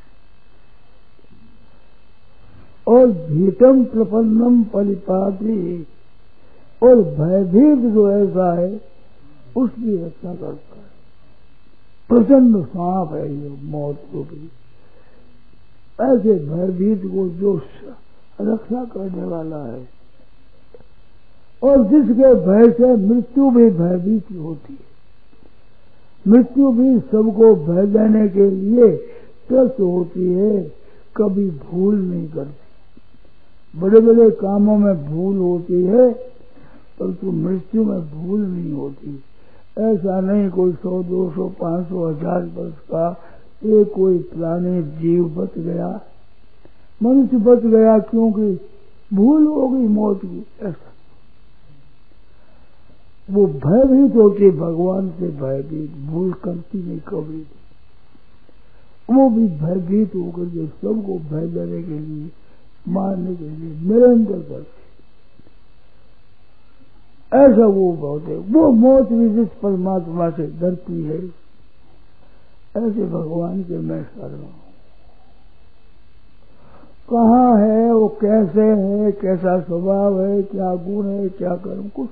और भीतम प्रपन्नम परिपाती, और भयभीत जो ऐसा है उसकी रक्षा करता है। प्रचंड सांप है ये मौत को भी, ऐसे भयभीत को जो रक्षा करने वाला है, और जिसके भय से मृत्यु भी भयभीत होती है। मृत्यु भी सबको भय देने के लिए त्रस्त होती है, कभी भूल नहीं करती। बड़े बड़े कामों में भूल होती है परंतु मृत्यु में भूल नहीं होती। ऐसा नहीं कोई सौ दो सौ पांच सौ हजार वर्ष का एक कोई प्राणी जीव बच गया, मनुष्य बच गया क्योंकि भूल हो गई मौत की। ऐसा वो भयभीत होती, भगवान से भयभीत, भूल करती नहीं कभी। वो भी भयभीत होकर के सबको भय देने के लिए, मारने के लिए निरंतर करती। ऐसा वो बहुत है। वो मौत भी जिस परमात्मा से डरती है, ऐसे भगवान के मैं शरण हूं। कहाँ है वो, कैसे है, कैसा स्वभाव है, क्या गुण है, क्या कर्म, कुछ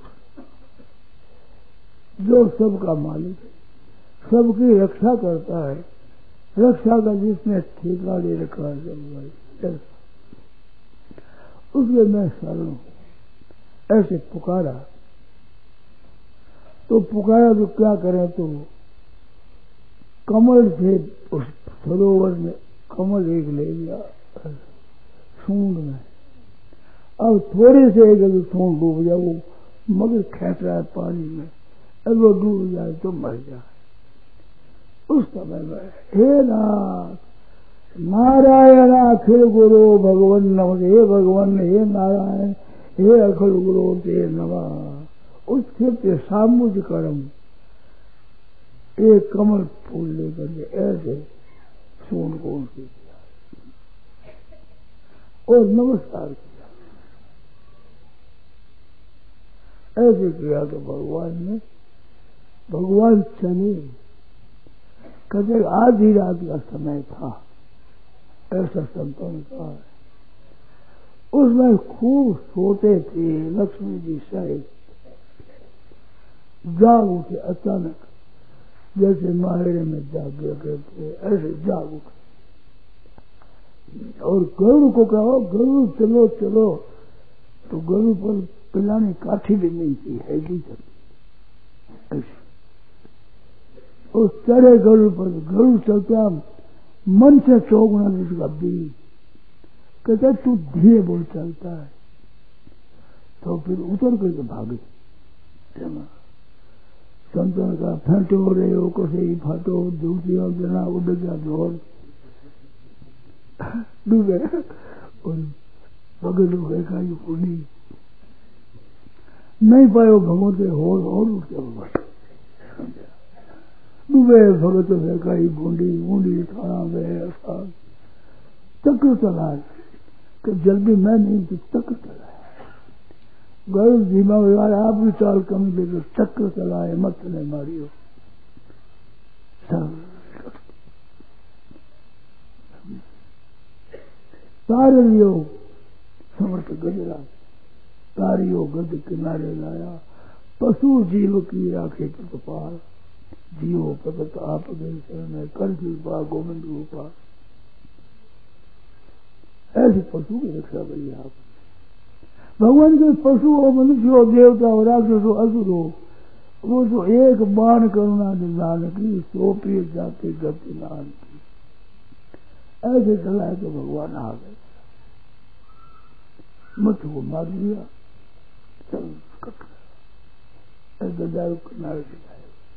जो सबका मालिक है, सबकी रक्षा करता है। रक्षा का जिसने ठेका ले रखा है सब, उसके मैं शरण हूं। ऐसे पुकारा तो पुकारा तो क्या करें, तो कमल से उस सरोवर में कमल एक ले लिया सूंड में। अब थोड़े से एक सूंड डूब जाए, वो मगर खेच रहा है पानी में, अब वो डूब जाए तो मर जाए। उस समय में हे नाथ नारायण अखिल गुरु भगवान नमः, हे भगवान, हे नारायण, हे अखिल गुरु ते नमः। उस क्षेत्र सामुज कर्म एक कमल फूल लेकर के ऐसे सूंड को उनसे किया और नमस्कार किया। ऐसे किया तो भगवान ने, भगवान चले, कहते आधी रात का समय था, ऐसा संतों ने कहा है। उसमें खूब सोते थे लक्ष्मी जी शायद, जाग उठे अचानक, जैसे मायरे में जाग गया करते ऐसे जाग उठे और गरुड़ को कहो गरुड़ चलो चलो, तो गरुड़ पर पिलाने काठी भी नहीं थी, है भी चलती ऐसे। और चढ़े गरुड़ पर, गरुड़ चलता मन से चौगुना जिसका बीज, कहता तू धीरे बोल चलता है, तो फिर उतर करके भागे। संतों का फेंटो रे हो कसे ही फाटो, दूसरी जना उड़ गया जोर डूबे और बगल हुए का ही पूरी नहीं पायो भगवत और और उठे डूबे भगत है का ही बूंदी बूंदी थाना में चक्र चला कि जल्दी मैं नहीं तो चक्र चला। गरुड़ धीमा व्यवहार आप भी चाल कमी लेकर चक्र चलाए, मत ने मारियो। तार लियो समर्थ गजरा, तारियो गद किनारे लाया, पशु जीव की राखे कृपाल, जीवो प्रगत आप गए शरण कर कृपा गोविंद गोपाल। ऐसे पशु की रक्षा करिए आप। भगवान के पशु हो, मनुष्य हो, देवता हो, राक्षस हो, असुर हो, वो तो एक बाण करुणा निदान की, सो प्रिय जाते गति नान की। ऐसे चलाए तो भगवान आ गए, मत को मार दिया, चल गदा किनारे दिखाए।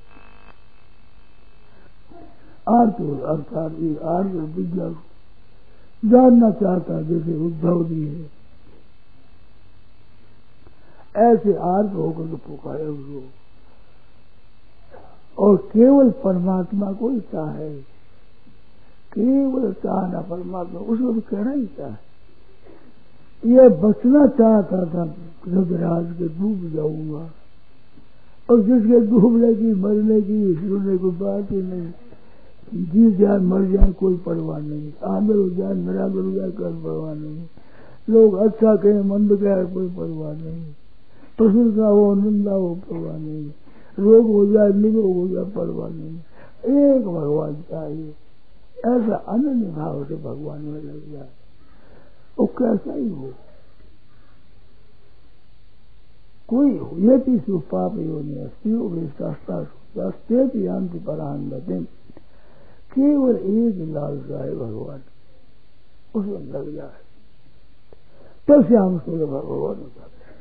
आर्थ अर्थात आर्थ विज्ञान जानना चाहता जैसे उद्धव जी है, ऐसे आर्थ होकर के पुकारे उसको, और केवल परमात्मा को ही चाहे, केवल चाहना परमात्मा, उसको तो कहना ही चाहे। ये बचना चाहता था रजराज के डूब जाऊंगा, और जिसके डूबने की मरने की सुनने को बात ही नहीं, जी जाए मर जाए कोई परवाह नहीं, आमिर हो जाए निरामिर हो जाए कोई परवाह नहीं, लोग अच्छा कहें मंद कहे कोई परवाह नहीं, प्रशंसा हो निंदा हो परवाह नहीं, रोग हो जाए निरोग हो जाए परवाह नहीं, एक भगवान चाहिए। ऐसा अनन्य भाव से भगवान में लग जाए, वो कैसा ही हो, कोई हो ये तीसरो पाप योनि अस्ति हो शास्त्र सस्ते यांति परान गतिम। केवल एक लालसा है भगवान, उसमें लग जाए तो श्याम सूर्य भगवान होता है।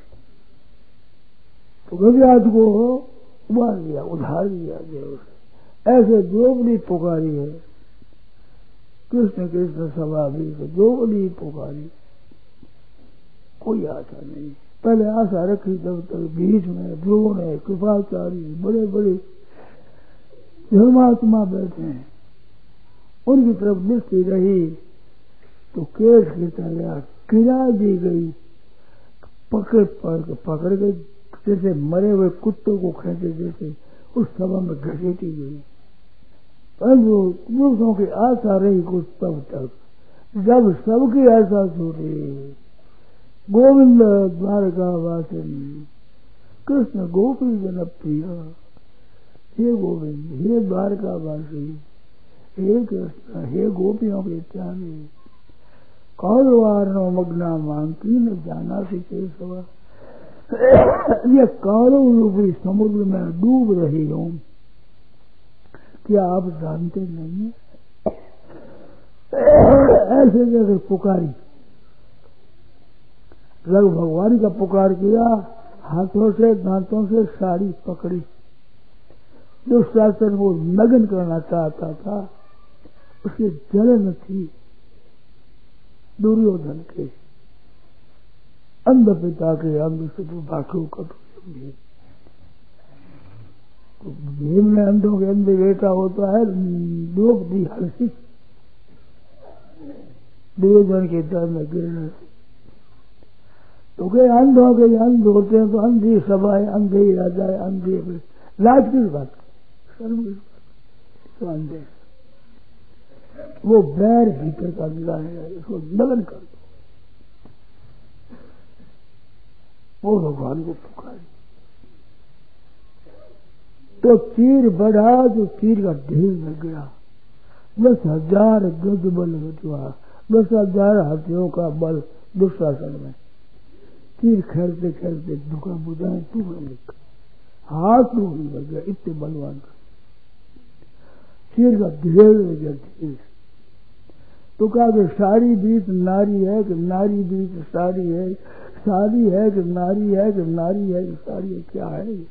तो गवियात को उबार दिया, उधार दिया देव से। ऐसे जो बड़ी पुकारी है कृष्ण कृष्ण सभावी को, जो बड़ी पुकारी, कोई आशा नहीं। पहले आशा रखी तब तक बीच में द्रोण है, कृपाचार्य, बड़े बड़े धर्मात्मा बैठे हैं, उनकी तरफ दृष्टि रही तो केस खींचा गया, किरा दी गई, पकड़ पकड़ पकड़ गई, जैसे मरे हुए कुत्तों को खेचे जैसे उस सभा में घसीटी गई। परंतु दूसरों की आशा रही कुछ तब तक, जब सबकी आशा छूटी। गोविंद द्वारका वासिन कृष्ण गोपी जनप्रिय, हे गोविंद, हे द्वारका वासी, हे कृष्ण, हे गोपियों के त्यागी, कौरवारणो मग्ना मांकी न जाना सी केशवा। ये कौरव रूपी समुद्र में डूब रही हूं, क्या आप जानते नहीं है? ऐसे जैसे पुकारी, लग भगवान का पुकार किया, हाथों से दांतों से साड़ी पकड़ी। जो शासन वो नग्न करना चाहता था, उसकी जलन थी दुर्योधन के, अंध पिता के अंध से तो बाकी कटु। भीम में अंधों के अंधे बेटा होता है, लोग दी हलसी दुर्योधन के दर में गिरने से। तो कई अंधों के अंध होते हैं, तो अंधी सभाएं, अंधे ही राजाए, अंधे लाज किस बात, शर्म किस बात, तो अंधे। वो बैर भीतर का मिला है, इसको नगन कर दो। वो भगवान को पुकारी तो तीर बढ़ा, जो तीर का ढेर लग गया। दस हजार गज बल हुआ, दस हजार हाथियों का बल दुशासन में। तीर खेलते खेलते दुखा बुझाए टूटने लग, हाथ टूटने लग गया, इतने बलवान का तीर का ढेर लग गया। तीर तो कहा कि सारी बीच नारी है कि नारी बीच सारी है, सारी है कि नारी है कि नारी है कि सारी है, क्या है ये?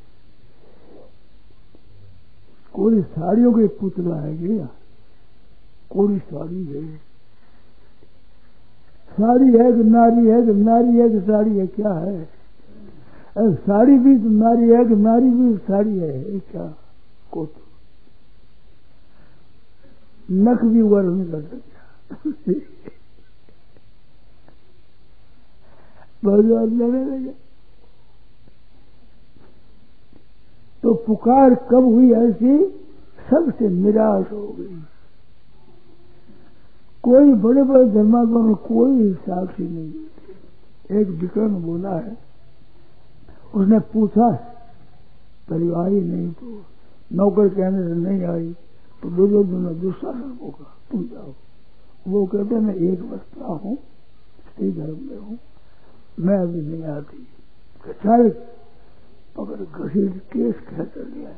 कोई साड़ियों के पुतला है क्या? कोई साड़ी है, साड़ी है कि नारी है कि नारी है कि साड़ी है, क्या है? साड़ी भी तो नारी है कि नारी भी साड़ी है, क्या? को नख भी वर्ग नहीं कर सकता। भगवान लड़ने लगे। तो पुकार कब हुई ऐसी? सबसे निराश हो गई। कोई बड़े बड़े धर्मात्मा में कोई साक्षी नहीं। एक विक्रम बोला है, उसने पूछा पहले आई नहीं, तो नौकर कहने से नहीं आई, तो दुर्योधन दुशासन को कहा तुम जाओ। वो कहते मैं एक बस्ता हूँ, स्त्री धर्म में हूँ, मैं अभी नहीं आती। सारे पकड़ घसीट केस खेच कर लिया।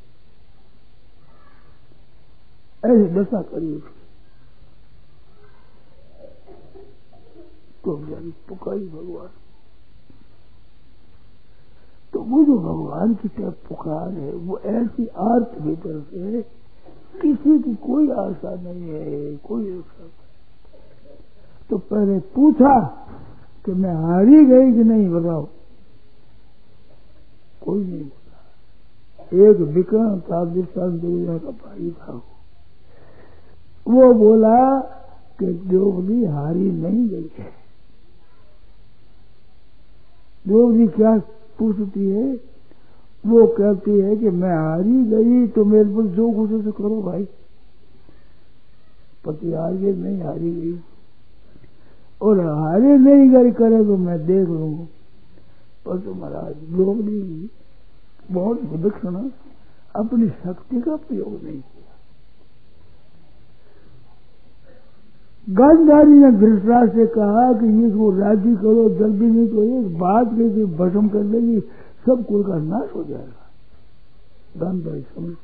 ऐसी दशा करी उसकी। तो पुकारी भगवान, तो वो जो भगवान की तरफ पुकार है, वो ऐसी आर्त भीतर से, किसी की कोई आशा नहीं है, कोई आशा नहीं। तो पहले पूछा कि मैं हारी गई कि नहीं, बताओ। कोई नहीं बोला। एक विक्रम था, दुर्योधन का भाई था, वो बोला कि द्रौपदी हारी नहीं गई है। द्रौपदी क्या पूछती है? वो कहती है कि मैं हारी गई तो मेरे पर जो कुछ है तो करो भाई। पति हार गए, नहीं हारी गई, और हारे नहीं गई करे तो मैं देख लूंगा। पर तो महाराज द्रौपदी बहुत विलक्षण अपनी शक्ति का प्रयोग नहीं किया। गांधारी ने धृतराष्ट्र से कहा कि इसको राजी करो, जल्दी नहीं तो एक बात के भस्म कर देगी, सब कुल का नाश हो जाएगा। गांधारी समझती।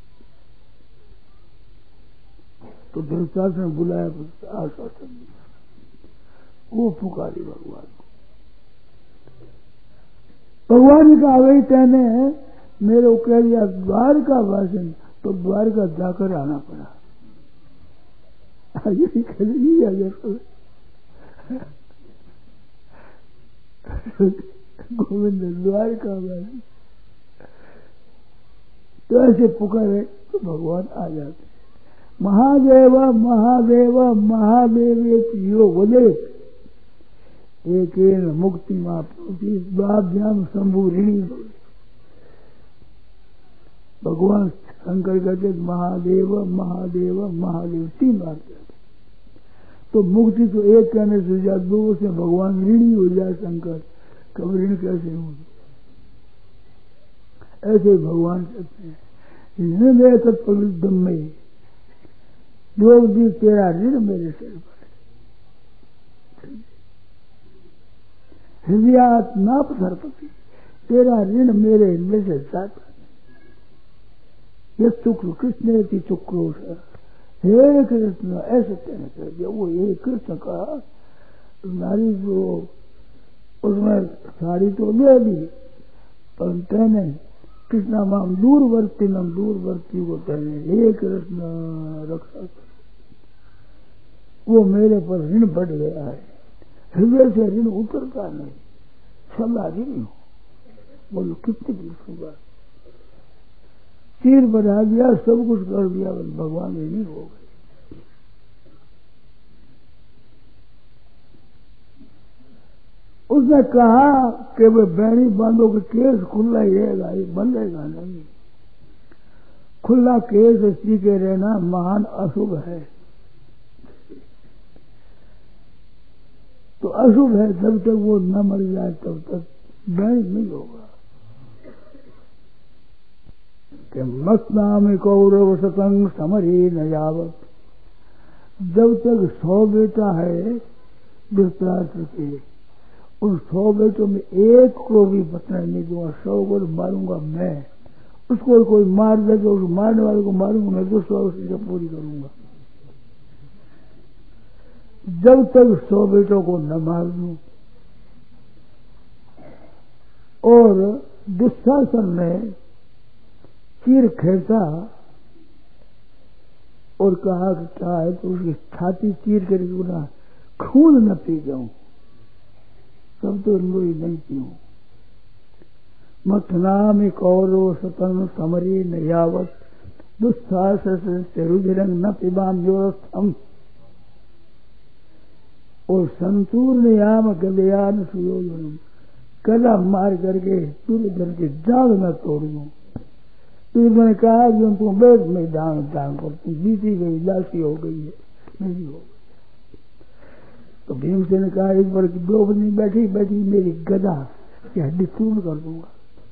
तो धृतराष्ट्र ने बुलाया, आश्वासन दिया, वो पुकारी भगवान को। भगवान ने कहा वही कहने मेरे को कह दिया द्वारका वासन, तो द्वारका जाकर आना पड़ा। यही कही अगर गोविंद द्वारका वासन, तो ऐसे पुकारे तो भगवान आ जाते। महादेव महादेव महादेव यो बोले एक मुक्ति मापी द्वाभ्याम शंभु ऋणी। भगवान शंकर कहते महादेव महादेव महादेव तीन बार कहते। तो मुक्ति तो एक कहने से जा दो से भगवान ऋणी हो जाए शंकर, कब ऋण कैसे हो? ऐसे भगवान कहते हैं मेरे तत्पविदम में योग भी तेरा ऋण मेरे सिर पर, हृदयात नाप धरपति, तेरा ऋण मेरे हृदय से जाता। ये शुक्र कृष्ण की चुक्रोश, हे कृष्ण ऐसे कहने कर दिया। वो ये कृष्ण का नारी जो उसमें साड़ी तो ले ली, पर कहने कृष्णा माम दूरवर्ती नम दूरवर्ती को कहने हे कृष्ण रक्षा कर, वो मेरे पर ऋण बढ़ गया है, हृदय से ऋण उतरता नहीं, सदा ऋण हो। बोलो कितनी लिखूंगा, तीर बढ़ा दिया, सब कुछ कर दिया, बस भगवान ऋणी हो गए। उसने कहा कि वे बैणी बांधो के केस खुला ही रहेगा, ये बंधेगा नहीं। खुला केस स्त्री के रहना महान अशुभ है। तो अशुभ है, जब तक वो न मर जाए तब तक बैण नहीं होगा। कि मत नाम कौरव सतंग समरी न यावत, जब तक सौ बेटा है धृतराष्ट्र के, उन सौ बेटों में एक को भी बचने नहीं दूंगा, सौ को मारूंगा मैं। उसको कोई मार देगा, उस मारने वाले को मारूंगा मैं, तो सौ उसकी पूरी करूंगा। जब तक सौ बेटों को न मार दूं। और दुशासन ने चीर खेचा और कहा कि क्या है, तो उसकी छाती चीर करके बोला खून न पी जाऊं, तब तो लोई नहीं पीऊं। मथना में कौरव सतन समरी न यावत, दुस्साहस से रुधिरंग न पिबाम योरस्थम। और संतूर्ण याम गदयान सुयोजनम, कला मार करके दुर्योधन के जाग न तोड़ दूं। दुर्योधन ने कहा कि तुम बेद में दान दान कर, तुम जीती गई, लाशी हो गई है, नहीं हो गई। तो भीमसेन ने कहा एक बार द्रौपदी बैठी बैठी मेरी गदा की हड्डी चूर्ण कर दूंगा।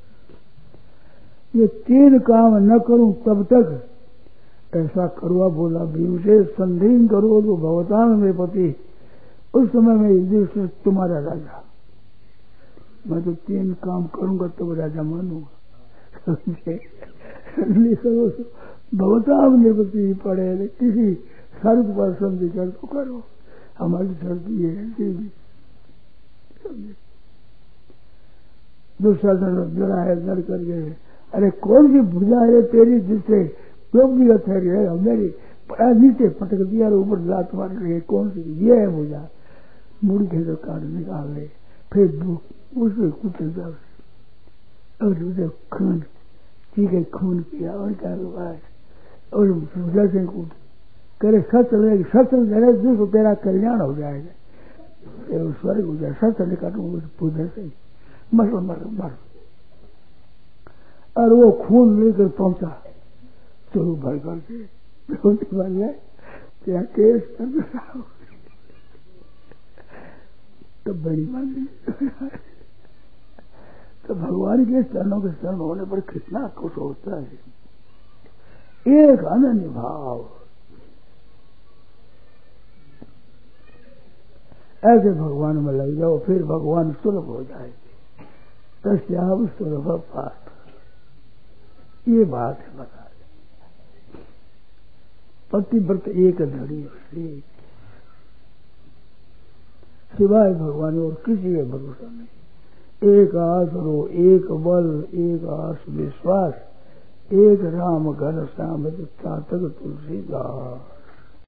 ये तीन काम न करूं तब तक ऐसा करुआ बोला भीमसेन, संधीन करो तो भवतान में पति, उस समय में युधिष्ठिर तुम्हारा राजा, मैं तो तीन काम करूंगा तब राजा मानूंगा। भवताम निपति पड़े, किसी शर्त पर संधि कर तो करो, हमारी शर्त ये है कि दुशासन जरा है डर कर गए, अरे कौन सी भुजा है तेरी जिससे जो भी ठहरी है, मेरी बड़ा नीचे पटक दिया और ऊपर लात मार रही है, कौन सी? ये है भुजा। मुड़ के तो काट निकाल ले, फिर उसमें कुचल जाओ और उसे खून चीखे खून पिया और क्या हुआ है। और भुजा से कूट करे सत्य सत्य करे जिसको तेरा कल्याण हो जाएगा, स्वर्ग हो जाए। सत्य ने काटूंगा उस पूजा से, मर मर मर। और वो खून लेकर पहुंचा चलो भर करके क्या केस कर रहा हूं, तो बड़ी मान। तो भगवान के चरणों के शरण होने पर कितना खुश होता है। एक अनन्य भाव, ऐसे भगवान में लग जाओ, फिर भगवान सुलभ हो जाएंगे। तस्याव सुलभ पाठ। ये बात है बता दे। पतिव्रत एक धड़ी एक, सिवाय भगवान और किसी का भरोसा नहीं। एक आस रो, एक बल, एक आस विश्वास, एक राम घर श्याम तक तुलसीदास।